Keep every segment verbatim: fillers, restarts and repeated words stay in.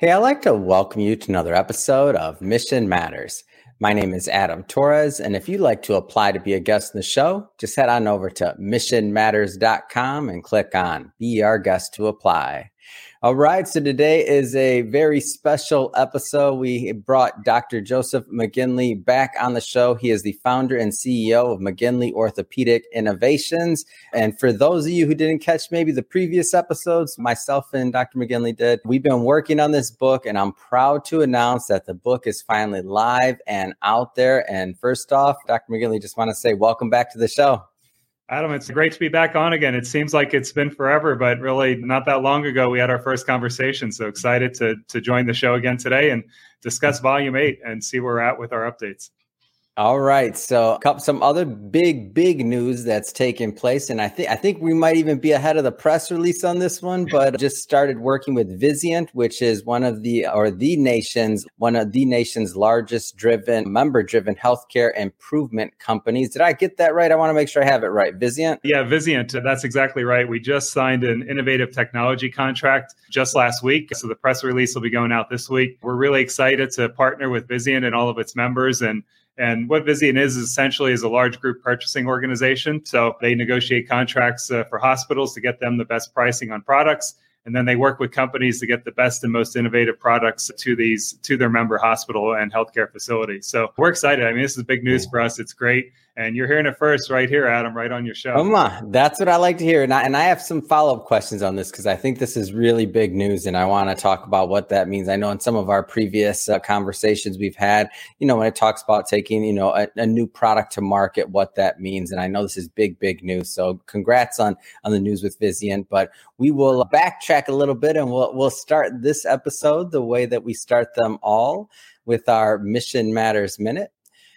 Hey, I'd like to welcome you to another episode of Mission Matters. My name is Adam Torres, and if you'd like to apply to be a guest in the show, just head on over to mission matters dot com and click on Be Our Guest to apply. All right, so today is a very special episode. We brought Doctor Joseph McGinley back on the show. He is the founder and C E O of McGinley Orthopedic Innovations. And for those of you who didn't catch maybe the previous episodes, myself and Doctor McGinley did, we've been working on this book, and I'm proud to announce that the book is finally live and out there. And first off, Doctor McGinley, just want to say welcome back to the show. Adam, it's great to be back on again. It seems like it's been forever, but really not that long ago, we had our first conversation. So excited to to join the show again today and discuss volume eight and see where we're at with our updates. All right. So some other big, big news that's taken place. And I think I think we might even be ahead of the press release on this one, but just started working with Vizient, which is one of the or the nation's one of the nation's largest driven member driven healthcare improvement companies. Did I get that right? I want to make sure I have it right. Vizient? Yeah, Vizient. That's exactly right. We just signed an innovative technology contract just last week. So the press release will be going out this week. We're really excited to partner with Vizient and all of its members. And And what Vizient is essentially is a large group purchasing organization. So they negotiate contracts uh, for hospitals to get them the best pricing on products. And then they work with companies to get the best and most innovative products to these to their member hospital and healthcare facilities. So we're excited. I mean, this is big news for us. It's great. And you're hearing it first right here, Adam, right on your show. Come on. That's what I like to hear. And I, and I have some follow-up questions on this because I think this is really big news. And I want to talk about what that means. I know in some of our previous uh, conversations we've had, you know, when it talks about taking, you know, a, a new product to market, what that means. And I know this is big, big news. So congrats on, on the news with Vizient. But we will backtrack a little bit and we'll, we'll start this episode the way that we start them all with our Mission Matters Minute.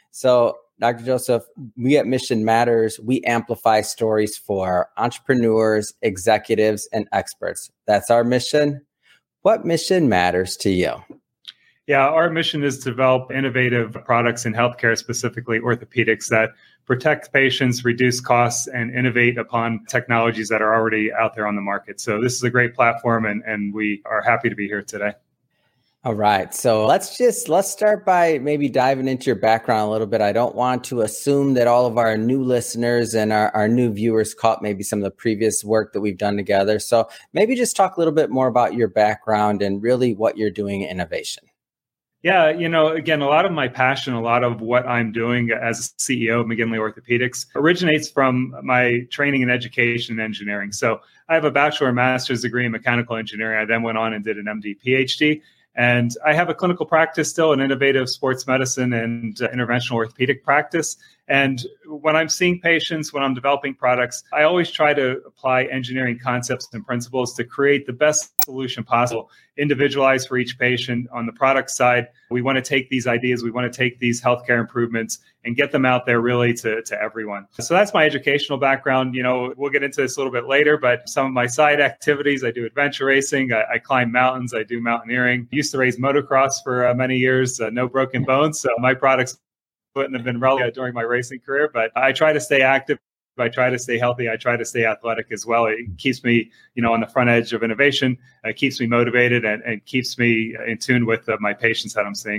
So Doctor Joseph, we at Mission Matters, we amplify stories for entrepreneurs, executives, and experts. That's our mission. What mission matters to you? Yeah, our mission is to develop innovative products in healthcare, specifically orthopedics, that protect patients, reduce costs, and innovate upon technologies that are already out there on the market. So this is a great platform, and, and we are happy to be here today. All right. So let's just, let's start by maybe diving into your background a little bit. I don't want to assume that all of our new listeners and our, our new viewers caught maybe some of the previous work that we've done together. So maybe just talk a little bit more about your background and really what you're doing in innovation. Yeah, you know, again, a lot of my passion, a lot of what I'm doing as C E O of McGinley Orthopedics originates from my training in education and engineering. So I have a bachelor and master's degree in mechanical engineering. I then went on and did an M D, P H D. And I have a clinical practice still, an innovative sports medicine and uh, interventional orthopedic practice. And when I'm seeing patients, when I'm developing products, I always try to apply engineering concepts and principles to create the best solution possible, individualized for each patient. On the product side, we want to take these ideas, we want to take these healthcare improvements and get them out there really to, to everyone. So that's my educational background. You know, we'll get into this a little bit later, but some of my side activities, I do adventure racing, I, I climb mountains, I do mountaineering. I used to race motocross for uh, many years, uh, no broken bones. So my products wouldn't have been relevant during my racing career, but I try to stay active. I try to stay healthy. I try to stay athletic as well. It keeps me, you know, on the front edge of innovation. It keeps me motivated and, and keeps me in tune with uh, my patients that I'm seeing.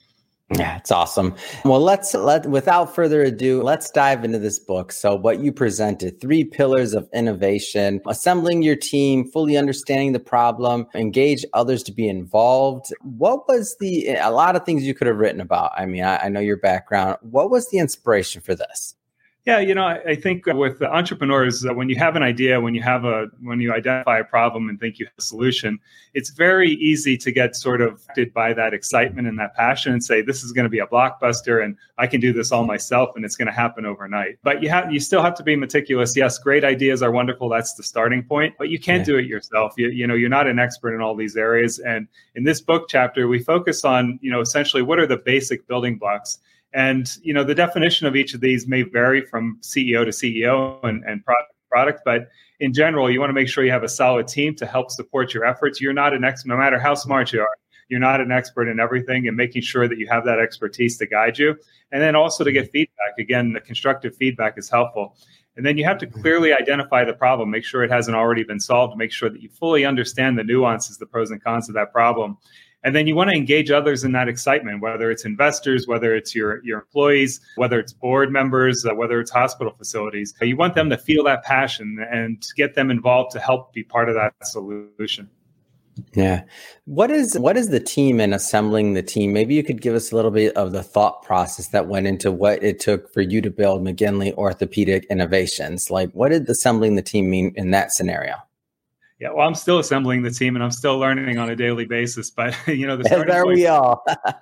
Yeah, it's awesome. Well, let's let without further ado, let's dive into this book. So what you presented, three pillars of innovation, assembling your team, fully understanding the problem, engage others to be involved. What was the, a lot of things you could have written about. I mean, I, I know your background. What was the inspiration for this? Yeah, you know, I, I think with the entrepreneurs, uh, when you have an idea, when you have a, when you identify a problem and think you have a solution, it's very easy to get sort of affected by that excitement and that passion and say, this is going to be a blockbuster and I can do this all myself and it's going to happen overnight. But you have, you still have to be meticulous. Yes, great ideas are wonderful. That's the starting point, but you can't yeah. do it yourself. You, you know, you're not an expert in all these areas. And in this book chapter, we focus on, you know, essentially what are the basic building blocks. And, you know, the definition of each of these may vary from C E O to C E O and, and product, product, but in general, you want to make sure you have a solid team to help support your efforts. You're not an expert, no matter how smart you are, you're not an expert in everything, and making sure that you have that expertise to guide you. And then also to get feedback. Again, the constructive feedback is helpful. And then you have to clearly identify the problem, make sure it hasn't already been solved, make sure that you fully understand the nuances, the pros and cons of that problem. And then you want to engage others in that excitement, whether it's investors, whether it's your, your employees, whether it's board members, uh, whether it's hospital facilities. You want them to feel that passion and get them involved to help be part of that solution. Yeah. What is what is the team and assembling the team? Maybe you could give us a little bit of the thought process that went into what it took for you to build McGinley Orthopedic Innovations. Like, what did assembling the team mean in that scenario? Yeah, well, I'm still assembling the team and I'm still learning on a daily basis. But, you know, the starting there point, we are.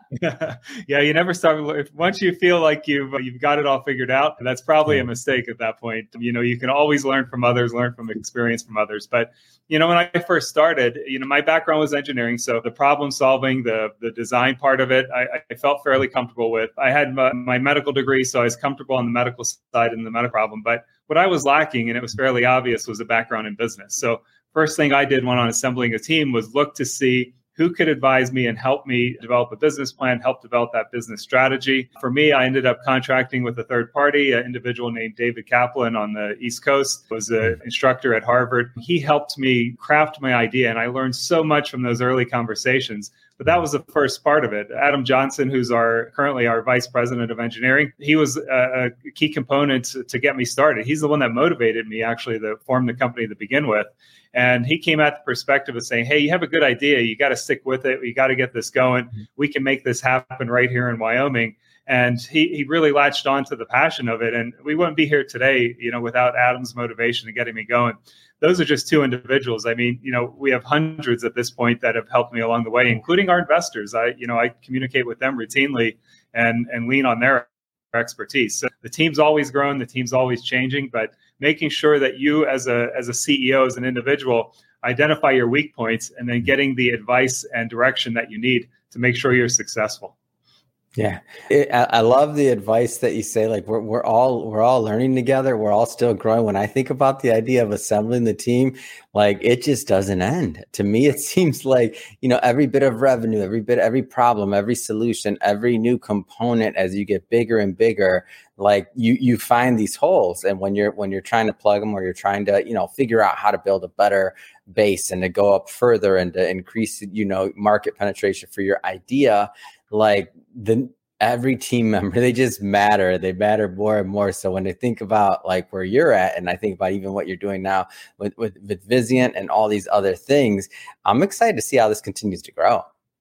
yeah, you never start. If, once you feel like you've you've got it all figured out, that's probably yeah. a mistake at that point. You know, you can always learn from others, learn from experience from others. But, you know, when I first started, you know, my background was engineering. So the problem solving, the the design part of it, I, I felt fairly comfortable with. I had my, my medical degree, so I was comfortable on the medical side and the medical problem. But what I was lacking, and it was fairly obvious, was a background in business. So first thing I did when on assembling a team was look to see who could advise me and help me develop a business plan, help develop that business strategy. For me, I ended up contracting with a third party, an individual named David Kaplan on the East Coast, was an instructor at Harvard. He helped me craft my idea, and I learned so much from those early conversations. But that was the first part of it. Adam Johnson, who's our currently our vice president of engineering, he was a, a key component to, to get me started. He's the one that motivated me actually to form the company to begin with. And he came at the perspective of saying, hey, you have a good idea. You got to stick with it. You got to get this going. We can make this happen right here in Wyoming. And he he really latched on to the passion of it. And we wouldn't be here today, you know, without Adam's motivation and getting me going. Those are just two individuals. I mean, you know, we have hundreds at this point that have helped me along the way, including our investors. I, you know, I communicate with them routinely and and lean on their expertise. So the team's always growing, the team's always changing, but making sure that you as a as a C E O, as an individual, identify your weak points and then getting the advice and direction that you need to make sure you're successful. Yeah, it, I, I love the advice that you say. Like we're we're all we're all learning together. We're all still growing. When I think about the idea of assembling the team, like it just doesn't end. To me, it seems like, you know, every bit of revenue, every bit, every problem, every solution, every new component, as you get bigger and bigger, like you you find these holes. And when you're when you're trying to plug them, or you're trying to, you know, figure out how to build a better base and to go up further and to increase, you know, market penetration for your idea. Like the every team member, they just matter. They matter more and more. So when I think about like where you're at, and I think about even what you're doing now with, with, with Vizient and all these other things, I'm excited to see how this continues to grow.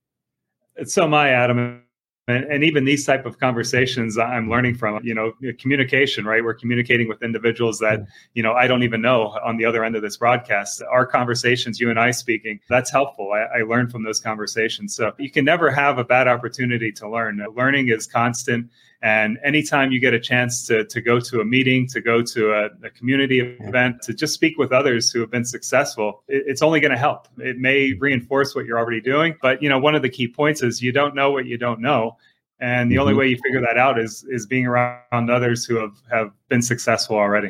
So am I, Adam. And, and even these type of conversations I'm learning from, you know, communication, right? We're communicating with individuals that, you know, I don't even know on the other end of this broadcast. Our conversations, you and I speaking, that's helpful. I, I learn from those conversations. So you can never have a bad opportunity to learn. Learning is constant. And anytime you get a chance to, to go to a meeting, to go to a, a community event, to just speak with others who have been successful, it, it's only going to help. It may reinforce what you're already doing. But, you know, one of the key points is you don't know what you don't know. And the mm-hmm. only way you figure that out is is being around others who have, have been successful already.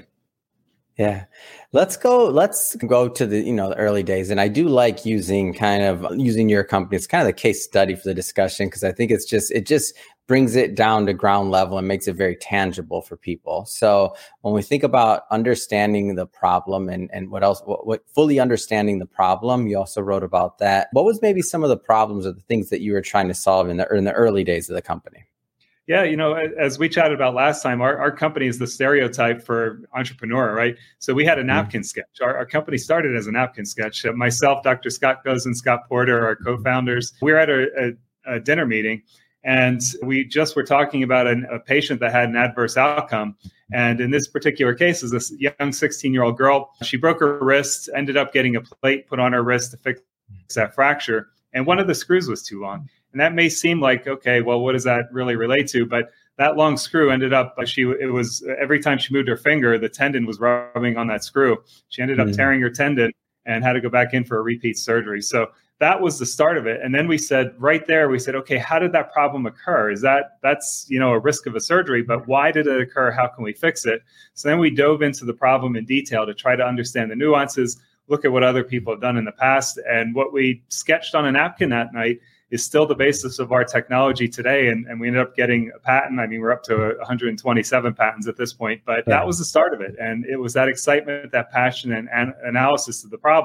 Yeah. Let's go, let's go to the, you know, the early days. And I do like using kind of using your company. It's kind of the case study for the discussion, because I think it's just, it just brings it down to ground level and makes it very tangible for people. So when we think about understanding the problem and, and what else, what, what fully understanding the problem, you also wrote about that. What was maybe some of the problems or the things that you were trying to solve in the, in the early days of the company? Yeah, you know, as we chatted about last time, our, our company is the stereotype for entrepreneur, right? So we had a napkin mm-hmm. sketch. Our, our company started as a napkin sketch. Uh, myself, Doctor Scott Goes and Scott Porter, our co-founders, we were at a, a, a dinner meeting, and we just were talking about an, a patient that had an adverse outcome. And in this particular case, is this young sixteen-year-old girl. She broke her wrist, ended up getting a plate put on her wrist to fix that fracture. And one of the screws was too long. And that may seem like, okay, well, what does that really relate to? But that long screw ended up, she it was every time she moved her finger, the tendon was rubbing on that screw. She ended up mm-hmm. tearing her tendon and had to go back in for a repeat surgery. So that was the start of it. And then we said right there, we said, okay, how did that problem occur? Is that that's, you know, a risk of a surgery, but why did it occur? How can we fix it? So then we dove into the problem in detail to try to understand the nuances, look at what other people have done in the past. And what we sketched on a napkin that night is still the basis of our technology today. And, and we ended up getting a patent. I mean, we're up to one hundred twenty-seven patents at this point, but yeah. that was the start of it. And it was that excitement, that passion and, and analysis of the problem.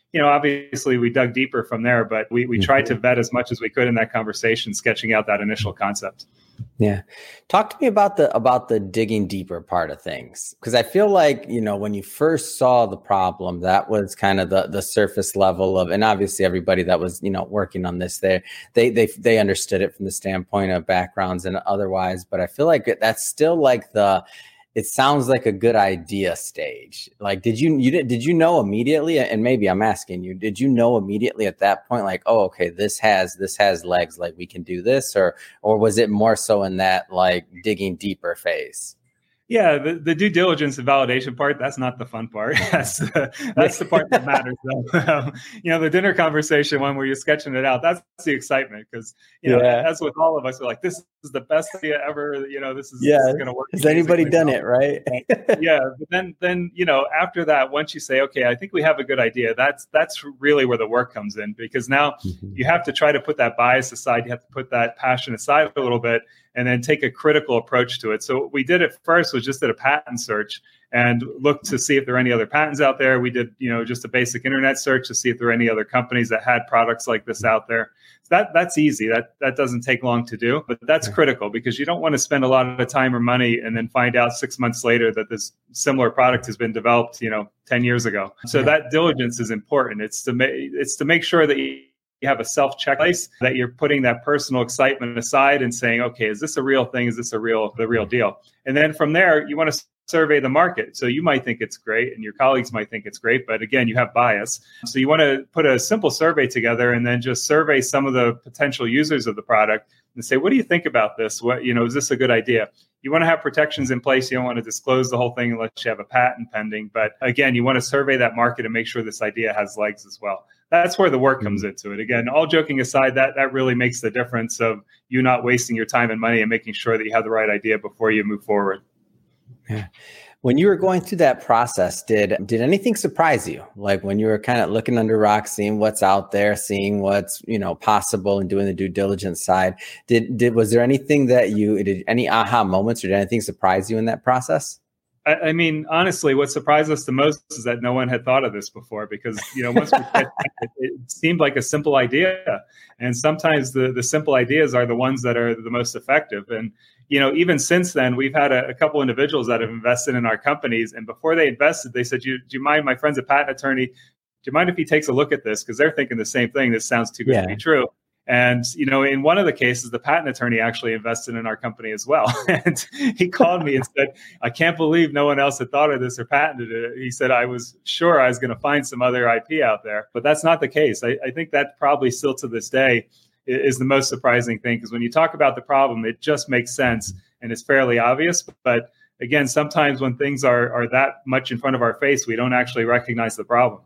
you know, obviously we dug deeper from there, but we, we tried to vet as much as we could in that conversation, sketching out that initial concept. Yeah. Talk to me about the about the digging deeper part of things. Because I feel like, you know, when you first saw the problem, that was kind of the the surface level of, and obviously everybody that was, you know, working on this, they they they they understood it from the standpoint of backgrounds and otherwise. But I feel like that's still like the it sounds like a good idea stage. Like, did you, you did, did you know immediately? And maybe I'm asking you, did you know immediately at that point, like, oh, okay, this has, this has legs, like we can do this, or, or was it more so in that like digging deeper phase? Yeah, the, the due diligence and validation part, that's not the fun part. That's the, that's the part that matters. Um, you know, the dinner conversation one where you're sketching it out, that's the excitement. Because, you know, yeah. as with all of us, we're like, this is the best idea ever. You know, this is, yeah. is going to work. Has anybody done it, right? Yeah. But then, then, you know, after that, once you say, okay, I think we have a good idea, that's that's really where the work comes in. Because now mm-hmm. you have to try to put that bias aside. You have to put that passion aside a little bit, and then take a critical approach to it. So what we did at first was just did a patent search and looked to see if there are any other patents out there. We did, you know, just a basic internet search to see if there are any other companies that had products like this out there. So that that's easy. That that doesn't take long to do, but that's critical because you don't want to spend a lot of time or money and then find out six months later that this similar product has been developed, you know, ten years ago. So that diligence is important. It's to make it's to make sure that you You have a self-checklist, that you're putting that personal excitement aside and saying, okay, is this a real thing? Is this a real, the real deal? And then from there, you want to survey the market. So you might think it's great and your colleagues might think it's great, but again, you have bias. So you want to put a simple survey together and then just survey some of the potential users of the product and say, what do you think about this? What, you know, is this a good idea? You want to have protections in place. You don't want to disclose the whole thing unless you have a patent pending. But again, you want to survey that market and make sure this idea has legs as well. That's where the work comes into it. Again, all joking aside, that that really makes the difference of you not wasting your time and money and making sure that you have the right idea before you move forward. Yeah. When you were going through that process, did did anything surprise you? Like when you were kind of looking under rocks, seeing what's out there, seeing what's, you know, possible and doing the due diligence side, did did was there anything that you did any aha moments or did anything surprise you in that process? I mean, honestly, what surprised us the most is that no one had thought of this before because, you know, once we it, it seemed like a simple idea. And sometimes the, the simple ideas are the ones that are the most effective. And, you know, even since then, we've had a, a couple individuals that have invested in our companies. And before they invested, they said, do you mind, my friend's a patent attorney, do you mind if he takes a look at this? Because they're thinking the same thing. This sounds too good yeah. to be true. And, you know, in one of the cases, the patent attorney actually invested in our company as well. And he called me and said, I can't believe no one else had thought of this or patented it. He said, I was sure I was going to find some other I P out there, but that's not the case. I, I think that probably still to this day is the most surprising thing, because when you talk about the problem, it just makes sense and it's fairly obvious. But again, sometimes when things are, are that much in front of our face, we don't actually recognize the problem.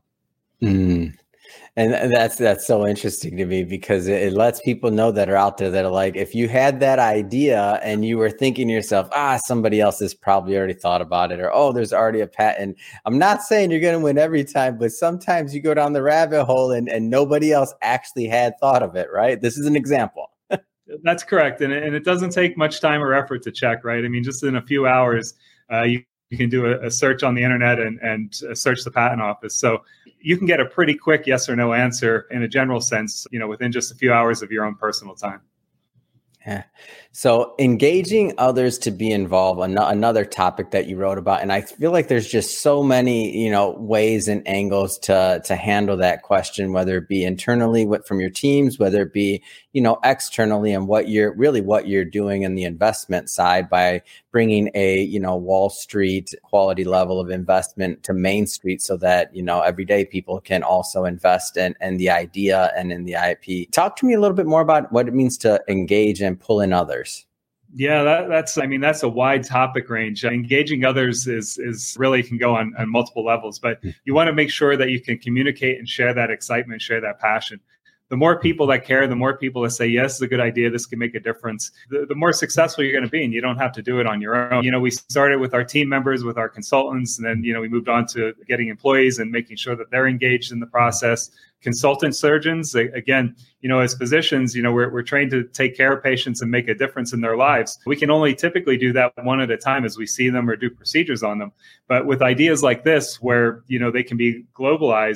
Mm. And that's that's so interesting to me because it, it lets people know that are out there that are like, if you had that idea and you were thinking to yourself, ah, somebody else has probably already thought about it, or, oh, there's already a patent. I'm not saying you're going to win every time, but sometimes you go down the rabbit hole and, and nobody else actually had thought of it, right? This is an example. That's correct. And, and it doesn't take much time or effort to check, right? I mean, just in a few hours, uh, you You can do a, a search on the internet and, and uh, search the patent office. So you can get a pretty quick yes or no answer in a general sense, you know, within just a few hours of your own personal time. Yeah. So engaging others to be involved, an- another topic that you wrote about. And I feel like there's just so many, you know, ways and angles to, to handle that question, whether it be internally what, from your teams, whether it be, you know, externally, and what you're really what you're doing in the investment side by bringing a, you know, Wall Street quality level of investment to Main Street so that, you know, everyday people can also invest in, in the idea and in the I P. Talk to me a little bit more about what it means to engage and pull in others. Yeah, that, that's, I mean, that's a wide topic range. Engaging others is is really can go on, on multiple levels, but you want to make sure that you can communicate and share that excitement, share that passion. The more people that care, the more people that say, yes, it's a good idea, this can make a difference, the, the more successful you're going to be. And you don't have to do it on your own. You know, we started with our team members, with our consultants, and then, you know, we moved on to getting employees and making sure that they're engaged in the process. Consultant surgeons, again, you know, as physicians, you know, we're, we're trained to take care of patients and make a difference in their lives. We can only typically do that one at a time as we see them or do procedures on them. But with ideas like this, where, you know, they can be globalized,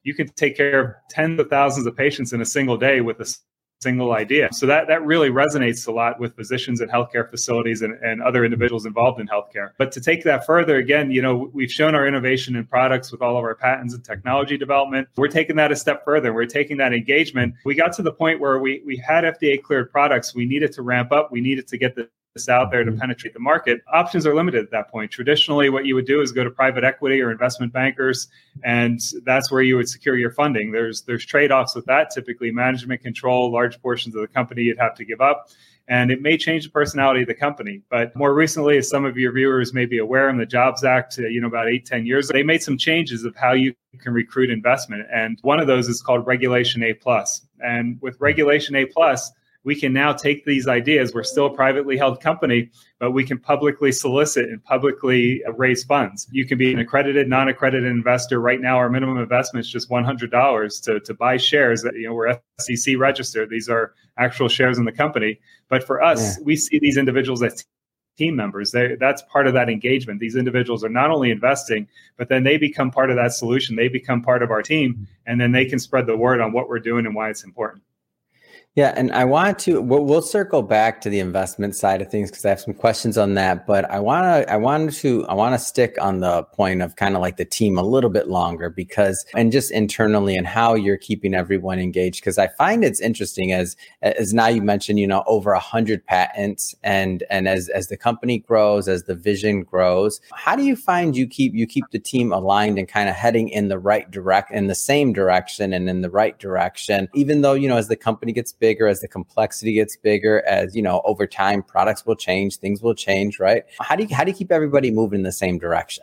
you can take care of tens of thousands of patients in a single day with a single idea. So that, that really resonates a lot with physicians and healthcare facilities and, and other individuals involved in healthcare. But to take that further, again, you know, we've shown our innovation in products with all of our patents and technology development. We're taking that a step further. We're taking that engagement. We got to the point where we, we had F D A cleared products. We needed to ramp up. We needed to get the out there to penetrate the market. Options are limited at that point. Traditionally, what you would do is go to private equity or investment bankers, and that's where you would secure your funding. There's there's trade-offs with that. Typically, management control, large portions of the company you'd have to give up, and it may change the personality of the company. But more recently, as some of your viewers may be aware, in the Jobs Act, you know, about eight, ten years, they made some changes of how you can recruit investment, and one of those is called Regulation A plus. And with Regulation A plus, we can now take these ideas. We're still a privately held company, but we can publicly solicit and publicly raise funds. You can be an accredited, non-accredited investor. Right now, our minimum investment is just one hundred dollars to, to buy shares. That, you know, we're S E C registered. These are actual shares in the company. But for us, yeah. we see these individuals as team members. They, that's part of that engagement. These individuals are not only investing, but then they become part of that solution. They become part of our team, and then they can spread the word on what we're doing and why it's important. Yeah, and I want to, we'll, we'll circle back to the investment side of things because I have some questions on that. But I want to, I wanted to, I want to stick on the point of kind of like the team a little bit longer because, and just internally and how you're keeping everyone engaged. Because I find it's interesting as, as now you mentioned, you know, over a hundred patents, and and as as the company grows, as the vision grows, how do you find you keep you keep the team aligned and kind of heading in the right direct, in the same direction and in the right direction, even though, you know, as the company gets bigger, bigger, as the complexity gets bigger, as, you know, over time, products will change, things will change, right? How do you, how do you keep everybody moving in the same direction?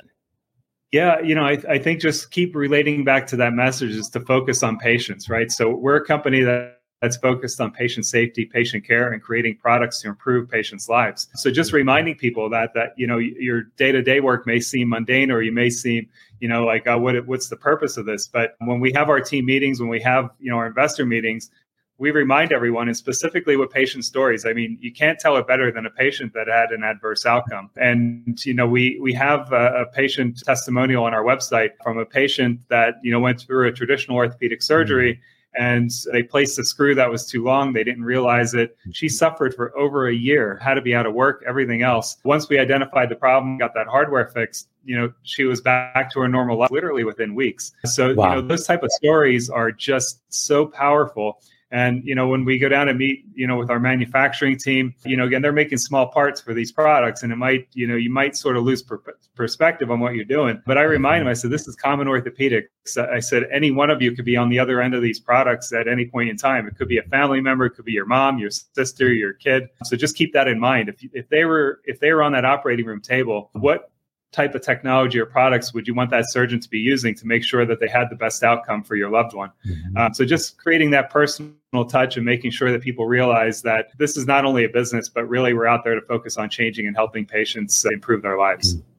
Yeah, you know, I, I think just keep relating back to that message is to focus on patients, right? So we're a company that that's focused on patient safety, patient care, and creating products to improve patients' lives. So just reminding people that, that, you know, your day-to-day work may seem mundane, or you may seem, you know, like, uh, what what's the purpose of this? But when we have our team meetings, when we have, you know, our investor meetings, we remind everyone, and specifically with patient stories. I mean, you can't tell it better than a patient that had an adverse outcome. And, you know, we we have a, a patient testimonial on our website from a patient that, you know, went through a traditional orthopedic surgery, and they placed a screw that was too long. They didn't realize it. She suffered for over a year, had to be out of work, everything else. Once we identified the problem, got that hardware fixed, you know, she was back to her normal life literally within weeks. So, wow. you know, those type of stories are just so powerful. And, you know, when we go down and meet, you know, with our manufacturing team, you know, again, they're making small parts for these products, and it might, you know, you might sort of lose per- perspective on what you're doing. But I remind them, I said, this is common orthopedics. I said, any one of you could be on the other end of these products at any point in time. It could be a family member, it could be your mom, your sister, your kid. So just keep that in mind. If if they were if they were on that operating room table, what type of technology or products would you want that surgeon to be using to make sure that they had the best outcome for your loved one? Mm-hmm. Um, so just creating that personal touch and making sure that people realize that this is not only a business, but really we're out there to focus on changing and helping patients improve their lives. Mm-hmm.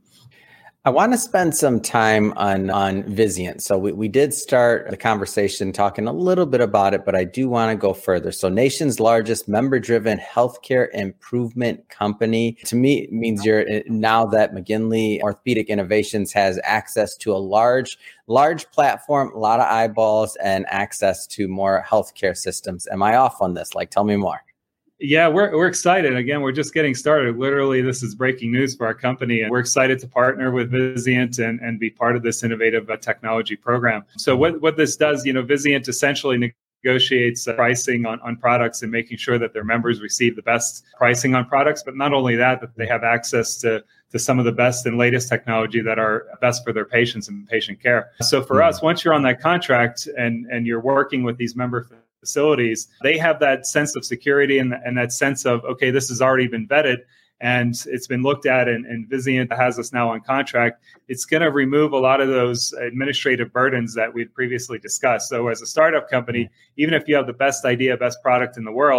I want to spend some time on, on Vizient. So we, we did start the conversation talking a little bit about it, but I do want to go further. So nation's largest member-driven healthcare improvement company. To me, it means you're now that McGinley Orthopedic Innovations has access to a large, large platform, a lot of eyeballs, and access to more healthcare systems. Am I off on this? Like, tell me more. Yeah, we're we're excited. Again, we're just getting started. Literally, this is breaking news for our company, and we're excited to partner with Vizient and, and be part of this innovative uh, technology program. So what, what this does, you know, Vizient essentially negotiates uh, pricing on, on products and making sure that their members receive the best pricing on products. But not only that, that they have access to, to some of the best and latest technology that are best for their patients and patient care. So for mm-hmm. us, once you're on that contract and, and you're working with these member facilities, they have that sense of security and, and that sense of, okay, this has already been vetted and it's been looked at, and, and Vizient has us now on contract. It's going to remove a lot of those administrative burdens that we'd previously discussed. So as a startup company, even if you have the best idea, best product in the world,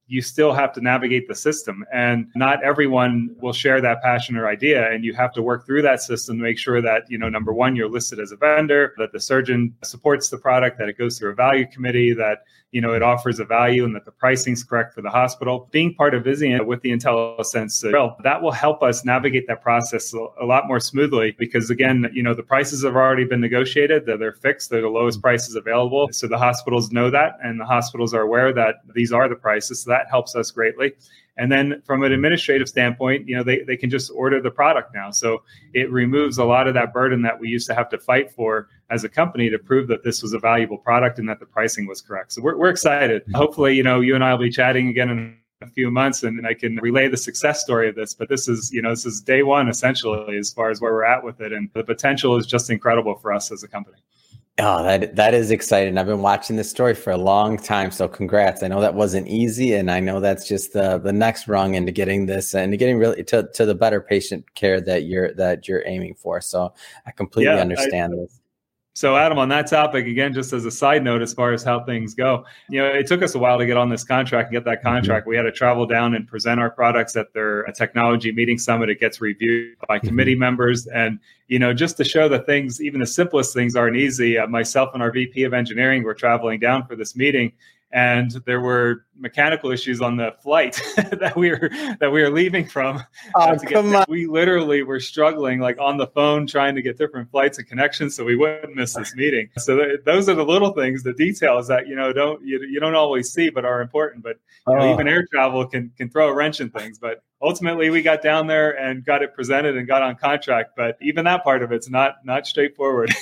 you still have to navigate the system. And not everyone will share that passion or idea. And you have to work through that system to make sure that, you know, number one, you're listed as a vendor, that the surgeon supports the product, that it goes through a value committee, that, you know, it offers a value and that the pricing is correct for the hospital. Being part of Vizient with the IntelliSense Drill, that will help us navigate that process a lot more smoothly because, again, you know, the prices have already been negotiated, they're, they're fixed, they're the lowest prices available. So the hospitals know that, and the hospitals are aware that these are the prices. So that helps us greatly. And then from an administrative standpoint, you know, they, they can just order the product now. So it removes a lot of that burden that we used to have to fight for as a company to prove that this was a valuable product and that the pricing was correct. So we're, we're excited. Hopefully, you know, you and I will be chatting again in a few months and I can relay the success story of this. But this is, you know, this is day one, essentially, as far as where we're at with it. And the potential is just incredible for us as a company. Oh, that that is exciting. I've been watching this story for a long time. So congrats. I know that wasn't easy. And I know that's just the the next rung into getting this and getting really to, to the better patient care that you're that you're aiming for. So I completely yeah, understand I, this. So Adam, on that topic, again, just as a side note, as far as how things go, you know, it took us a while to get on this contract and get that contract. Mm-hmm. We had to travel down and present our products at their technology meeting summit. It gets reviewed by mm-hmm. committee members. And, you know, just to show that things, even the simplest things aren't easy, uh, myself and our V P of engineering were traveling down for this meeting. And there were mechanical issues on the flight that we were that we were leaving from. Oh, come on. We literally were struggling, like on the phone, trying to get different flights and connections so we wouldn't miss this meeting. So th- those are the little things, the details that you know don't you, you don't always see, but are important. But you know, oh. even air travel can can throw a wrench in things. But ultimately, we got down there and got it presented and got on contract. But even that part of it's not not straightforward.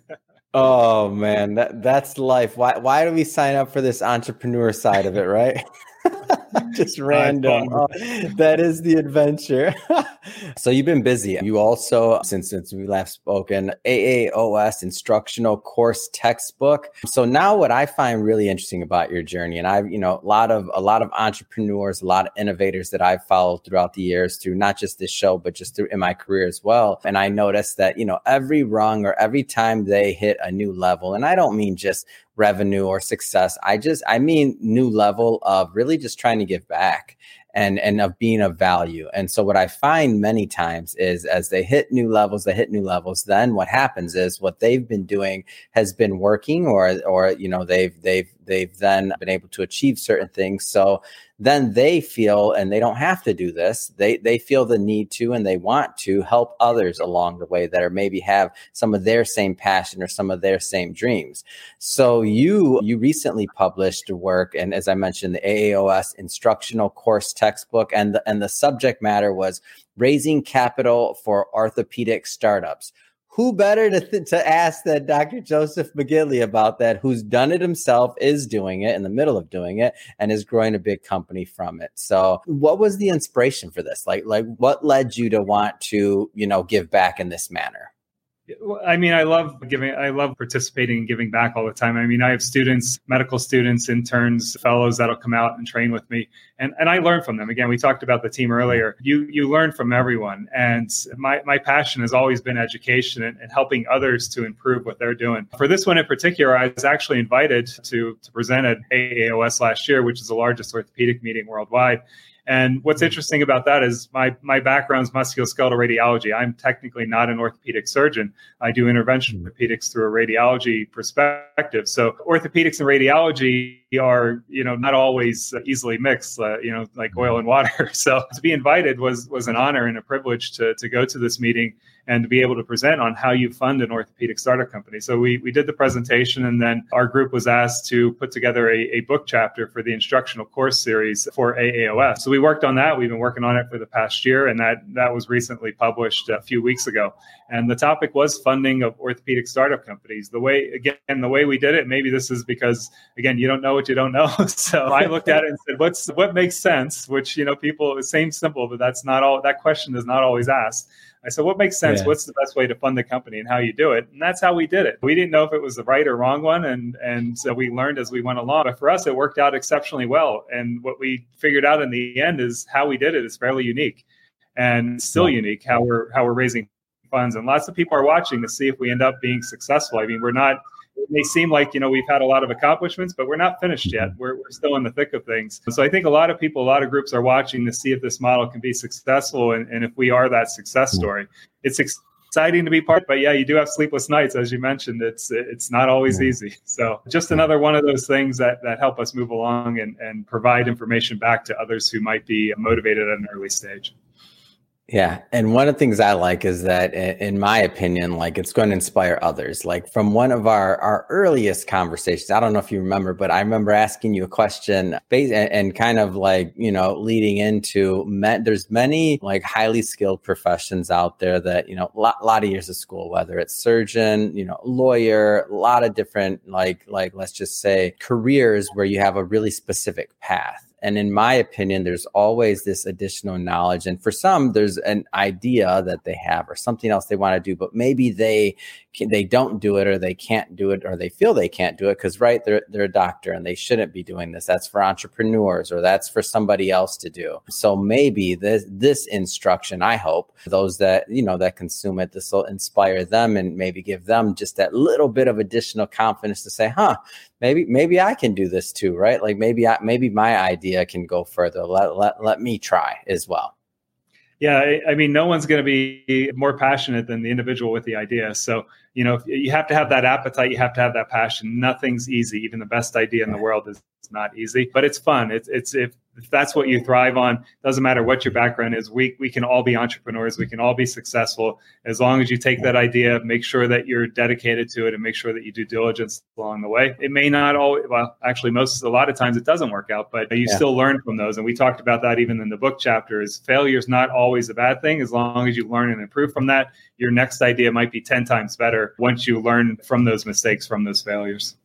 Oh man, that that's life. Why why do we sign up for this entrepreneur side of it, right? Just random. Oh, that is the adventure. So you've been busy. You also, since since we last spoken, A A O S instructional course textbook. So now what I find really interesting about your journey, and I've, you know, a lot of a lot of entrepreneurs, a lot of innovators that I've followed throughout the years through not just this show, but just through in my career as well. And I noticed that, you know, every rung or every time they hit a new level, and I don't mean just revenue or success. I just, I mean, new level of really just trying to give back and, and of being of value. And so what I find many times is as they hit new levels, they hit new levels, then what happens is what they've been doing has been working or, or, you know, they've, they've, they've then been able to achieve certain things. So then they feel, and they don't have to do this, they they feel the need to, and they want to help others along the way that are maybe have some of their same passion or some of their same dreams. So you you recently published a work, and as I mentioned, the A A O S instructional course textbook, and the, and the subject matter was raising capital for orthopedic startups. Who better to th- to ask than Doctor Joseph McGinley about that, who's done it himself, is doing it, in the middle of doing it, and is growing a big company from it. So what was the inspiration for this? Like, like what led you to want to, you know, give back in this manner? I mean, I love giving, I love participating and giving back all the time. I mean, I have students, medical students, interns, fellows that'll come out and train with me. And, and I learn from them. Again, we talked about the team earlier. You you learn from everyone. And my, my passion has always been education and, and helping others to improve what they're doing. For this one in particular, I was actually invited to, to present at A A O S last year, which is the largest orthopedic meeting worldwide. And what's interesting about that is my my background is musculoskeletal radiology. I'm technically not an orthopedic surgeon. I do interventional orthopedics through a radiology perspective. So orthopedics and radiology are, you know, not always easily mixed, uh, you know, like oil and water. So to be invited was was an honor and a privilege to to go to this meeting and to be able to present on how you fund an orthopedic startup company. So we we did the presentation, and then our group was asked to put together a, a book chapter for the instructional course series for A A O S. So we worked on that. We've been working on it for the past year, and that that was recently published a few weeks ago. And the topic was funding of orthopedic startup companies. The way, again, the way we did it, maybe this is because, again, you don't know what you don't know. So I looked at it and said, what's what makes sense? Which, you know, people, it seems simple, but that's not all, that question is not always asked. I said, what makes sense? Yeah. What's the best way to fund the company and how you do it? And that's how we did it. We didn't know if it was the right or wrong one. And, and so we learned as we went along. But for us, it worked out exceptionally well. And what we figured out in the end is how we did it is fairly unique and still yeah. unique, how we're how we're raising funds. And lots of people are watching to see if we end up being successful. I mean, we're not, it may seem like, you know, we've had a lot of accomplishments, but we're not finished yet. We're, we're still in the thick of things. So I think a lot of people, a lot of groups are watching to see if this model can be successful. And, and if we are that success story, it's ex- exciting to be part, but yeah, you do have sleepless nights, as you mentioned. It's it's not always easy. So just another one of those things that that help us move along and, and provide information back to others who might be motivated at an early stage. Yeah. And one of the things I like is that, in my opinion, like it's going to inspire others. Like from one of our, our earliest conversations, I don't know if you remember, but I remember asking you a question based and, and kind of like, you know, leading into me, there's many like highly skilled professions out there that, you know, a lot, lot of years of school, whether it's surgeon, you know, lawyer, a lot of different, like, like, let's just say careers where you have a really specific path. And in my opinion, there's always this additional knowledge. And for some, there's an idea that they have or something else they want to do, but maybe they they don't do it or they can't do it or they feel they can't do it because, right, they're, they're a doctor and they shouldn't be doing this. That's for entrepreneurs or that's for somebody else to do. So maybe this, this instruction, I hope, those that, you know, that consume it, this will inspire them and maybe give them just that little bit of additional confidence to say, huh, maybe maybe I can do this too, right? Like maybe I, maybe my idea can go further. Let, let, let me try as well. Yeah, I, I mean, no one's going to be more passionate than the individual with the idea. So, you know, you have to have that appetite. You have to have that passion. Nothing's easy. Even the best idea in the world is not easy, but it's fun. It's it's if, if that's what you thrive on, doesn't matter what your background is. We we can all be entrepreneurs. We can all be successful as long as you take that idea, make sure that you're dedicated to it, and make sure that you do diligence along the way. It may not always, well, actually, most a lot of times it doesn't work out, but you yeah. still learn from those. And we talked about that even in the book chapter. Is failure is not always a bad thing as long as you learn and improve from that. Your next idea might be ten times better once you learn from those mistakes, from those failures.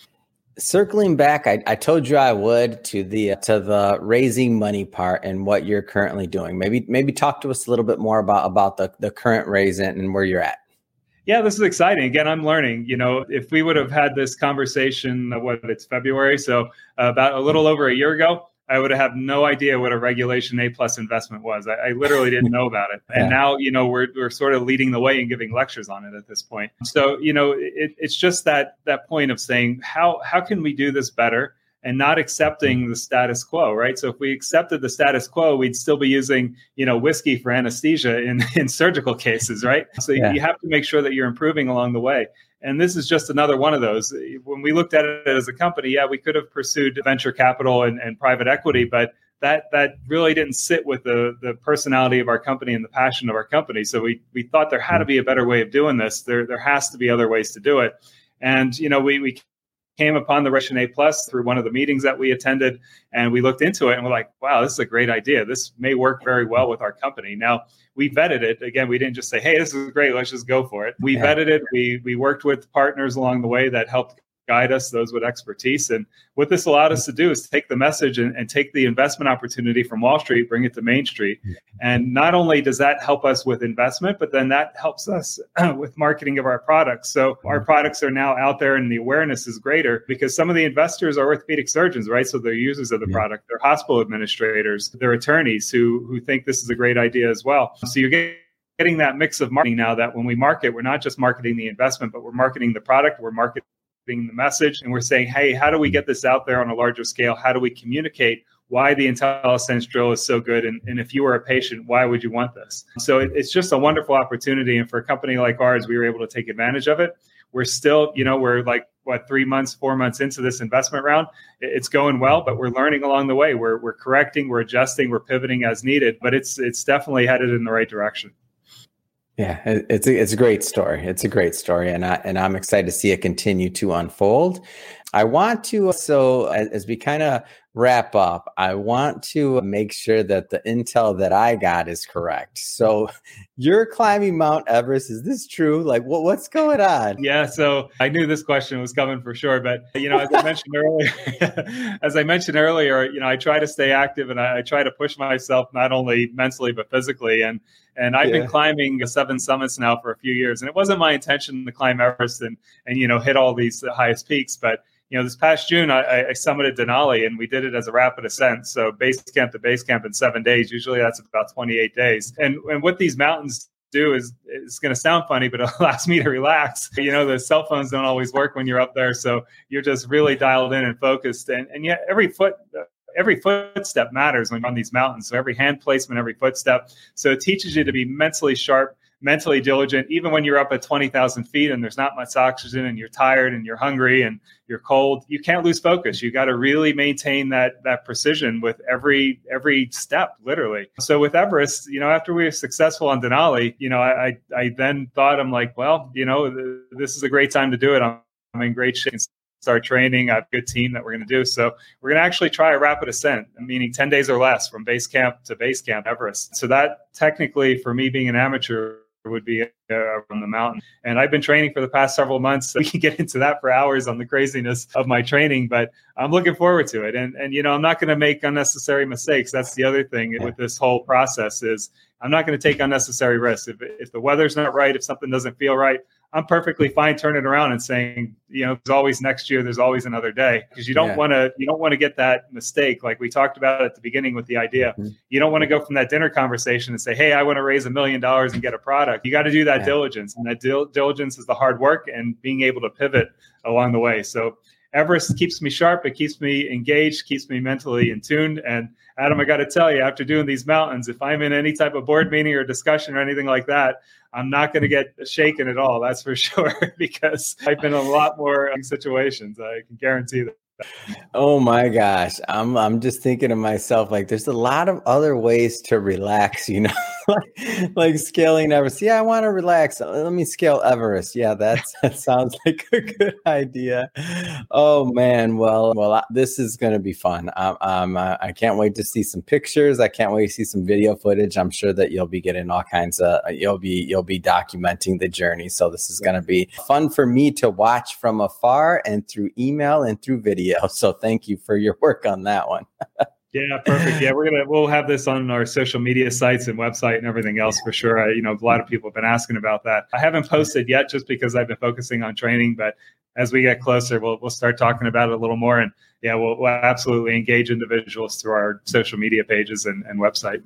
Circling back, I, I told you I would to the to the raising money part and what you're currently doing. Maybe maybe talk to us a little bit more about about the, the current raising and where you're at. Yeah, this is exciting. Again, I'm learning. You know, if we would have had this conversation, uh, what it's February, so uh, about a little over a year ago, I would have no idea what a Regulation A plus investment was. I, I literally didn't know about it. And yeah. now, you know, we're we're sort of leading the way and giving lectures on it at this point. So, you know, it, it's just that that point of saying, how how can we do this better and not accepting the status quo, right? So if we accepted the status quo, we'd still be using, you know, whiskey for anesthesia in, in surgical cases, right? So yeah. you have to make sure that you're improving along the way. And this is just another one of those. When we looked at it as a company, yeah, we could have pursued venture capital and, and private equity, but that that really didn't sit with the, the personality of our company and the passion of our company. So we we thought there had to be a better way of doing this. There there has to be other ways to do it. And, you know, we we came upon the Regulation A plus through one of the meetings that we attended, and we looked into it and we're like, wow, this is a great idea. This may work very well with our company. Now, we vetted it. Again, we didn't just say, hey, this is great, let's just go for it. We yeah. vetted it. We we worked with partners along the way that helped guide us, those with expertise. And what this allowed us to do is take the message and, and take the investment opportunity from Wall Street, bring it to Main Street. And not only does that help us with investment, but then that helps us with marketing of our products. So our products are now out there and the awareness is greater because some of the investors are orthopedic surgeons, right? So they're users of the yeah. product. They're hospital administrators. They're attorneys who, who think this is a great idea as well. So you're getting getting that mix of marketing now that when we market, we're not just marketing the investment, but we're marketing the product, we're marketing the message, and we're saying, hey, how do we get this out there on a larger scale? How do we communicate why the IntelliSense drill is so good? And, and if you were a patient, why would you want this? So it, it's just a wonderful opportunity. And for a company like ours, we were able to take advantage of it. We're still, you know, we're like, what, three months, four months into this investment round. It's going well, but we're learning along the way. We're we're correcting, we're adjusting, we're pivoting as needed, but it's it's definitely headed in the right direction. Yeah, it's a, it's a great story. It's a great story, and I and I'm excited to see it continue to unfold. I want to, so as, as we kind of wrap up, I want to make sure that the intel that I got is correct. So you're climbing Mount Everest. Is this true? Like, what what's going on? Yeah, so I knew this question was coming for sure. But, you know, as I mentioned earlier, as I mentioned earlier, you know, I try to stay active and I, I try to push myself not only mentally, but physically. And And I've yeah. been climbing seven summits now for a few years. And it wasn't my intention to climb Everest and, and you know, hit all these highest peaks. But, you know, this past June, I, I summited Denali, and we did it as a rapid ascent. So base camp to base camp in seven days. Usually that's about twenty-eight days. And, and what these mountains do is, it's going to sound funny, but it allows me to relax. You know, the cell phones don't always work when you're up there. So you're just really dialed in and focused. And, and yet every foot, every footstep matters when you're on these mountains. So every hand placement, every footstep. So it teaches you to be mentally sharp, mentally diligent, even when you're up at twenty thousand feet and there's not much oxygen and you're tired and you're hungry and you're cold. You can't lose focus. You got to really maintain that that precision with every every step, literally. So with Everest, you know, after we were successful on Denali, you know, I I, I then thought, I'm like, well, you know, th- this is a great time to do it. I'm, I'm in great shape. Start training. I have a good team that we're going to do. So we're going to actually try a rapid ascent, meaning ten days or less from base camp to base camp Everest. So that technically, for me being an amateur, would be uh, on the mountain. And I've been training for the past several months. So we can get into that for hours on the craziness of my training, but I'm looking forward to it. And, and you know, I'm not going to make unnecessary mistakes. That's the other thing with this whole process is I'm not going to take unnecessary risks. If, if the weather's not right, if something doesn't feel right, I'm perfectly fine turning around and saying, you know, there's always next year, there's always another day, because you don't yeah. want to, you don't want to get that mistake. Like we talked about at the beginning with the idea, mm-hmm. you don't want to go from that dinner conversation and say, hey, I want to raise a million dollars and get a product. You got to do that yeah. diligence, and that dil- diligence is the hard work and being able to pivot along the way. So Everest keeps me sharp. It keeps me engaged, keeps me mentally in tune. And Adam, I got to tell you, after doing these mountains, if I'm in any type of board meeting or discussion or anything like that, I'm not going to get shaken at all. That's for sure, because I've been in a lot more situations. I can guarantee that. Oh my gosh. I'm I'm just thinking to myself, like, there's a lot of other ways to relax, you know, like, like scaling Everest. Yeah, I want to relax. Let me scale Everest. Yeah, that's, that sounds like a good idea. Oh man. Well, well, I, this is going to be fun. Um, um, I can't wait to see some pictures. I can't wait to see some video footage. I'm sure that you'll be getting all kinds of, you'll be, you'll be documenting the journey. So this is going to be fun for me to watch from afar and through email and through video. So thank you for your work on that one. Yeah, perfect. Yeah, we're gonna we'll have this on our social media sites and website and everything else for sure. I, you know, a lot of people have been asking about that. I haven't posted yet just because I've been focusing on training, but as we get closer, we'll we'll start talking about it a little more. And yeah, we'll, we'll absolutely engage individuals through our social media pages and, and website.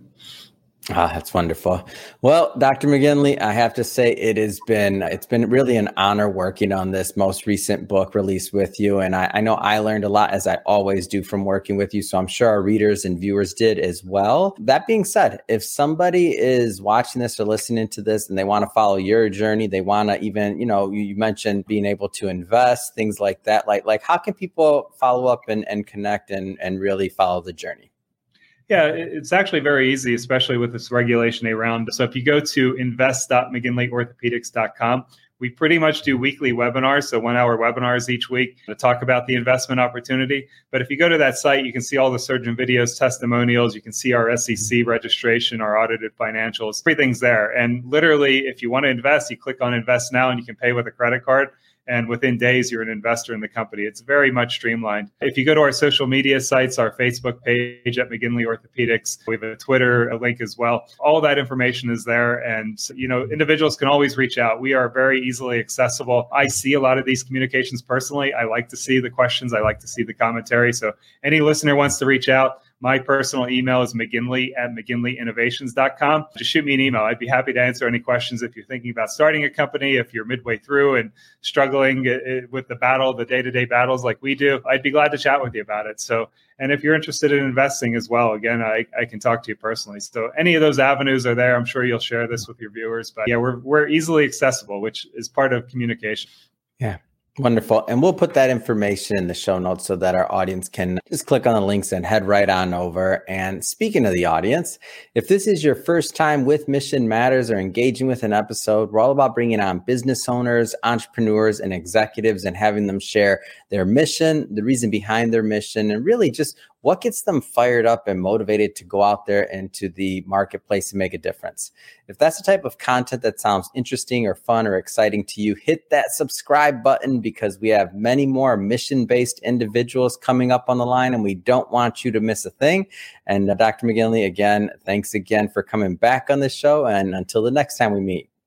Ah, that's wonderful. Well, Doctor McGinley, I have to say it has been, it's been really an honor working on this most recent book release with you. And I, I know I learned a lot, as I always do, from working with you. So I'm sure our readers and viewers did as well. That being said, if somebody is watching this or listening to this and they want to follow your journey, they want to even, you know, you mentioned being able to invest, things like that. Like, like how can people follow up and, and connect and, and really follow the journey? Yeah, it's actually very easy, especially with this Regulation A round. So if you go to invest dot mcginley orthopedics dot com, we pretty much do weekly webinars, so one-hour webinars each week to talk about the investment opportunity. But if you go to that site, you can see all the surgeon videos, testimonials. You can see our S E C registration, our audited financials. Everything's there. And literally, if you want to invest, you click on Invest Now, and you can pay with a credit card. And within days, you're an investor in the company. It's very much streamlined. If you go to our social media sites, our Facebook page at McGinley Orthopedics, we have a Twitter a link as well. All that information is there. And, you know, individuals can always reach out. We are very easily accessible. I see a lot of these communications personally. I like to see the questions. I like to see the commentary. So any listener wants to reach out, my personal email is mcginley at mcginley innovations dot com. Just shoot me an email. I'd be happy to answer any questions if you're thinking about starting a company, if you're midway through and struggling with the battle, the day-to-day battles like we do. I'd be glad to chat with you about it. So, and if you're interested in investing as well, again, I, I can talk to you personally. So any of those avenues are there. I'm sure you'll share this with your viewers. But yeah, we're we're easily accessible, which is part of communication. Yeah. Wonderful. And we'll put that information in the show notes so that our audience can just click on the links and head right on over. And speaking of the audience, if this is your first time with Mission Matters or engaging with an episode, we're all about bringing on business owners, entrepreneurs, and executives and having them share their mission, the reason behind their mission, and really just what gets them fired up and motivated to go out there into the marketplace and make a difference. If that's the type of content that sounds interesting or fun or exciting to you, hit that subscribe button, because we have many more mission-based individuals coming up on the line, and we don't want you to miss a thing. And uh, Doctor McGinley, again, thanks again for coming back on the show. And until the next time we meet.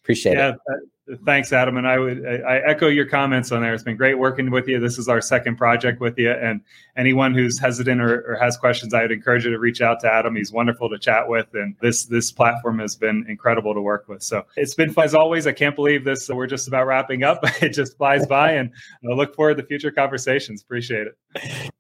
Appreciate yeah, it. Uh, thanks, Adam. And I would I, I echo your comments on there. It's been great working with you. This is our second project with you. And anyone who's hesitant or, or has questions, I would encourage you to reach out to Adam. He's wonderful to chat with. And this this platform has been incredible to work with. So it's been fun as always. I can't believe this. We're just about wrapping up. It just flies by. And I look forward to future conversations. Appreciate it.